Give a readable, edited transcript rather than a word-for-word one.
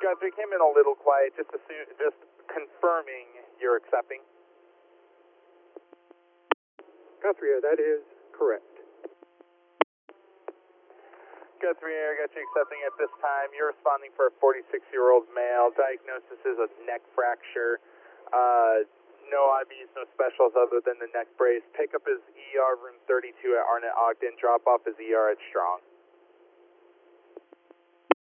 Guthrie, came in a little quiet, just confirming you're accepting. Guthrie, that is correct. Guthrie, I got you accepting at this time. You're responding for a 46-year-old male. Diagnosis is a neck fracture. No IVs, no specials other than the neck brace. Pickup is ER room 32 at Arnett Ogden. Drop off is ER at Strong.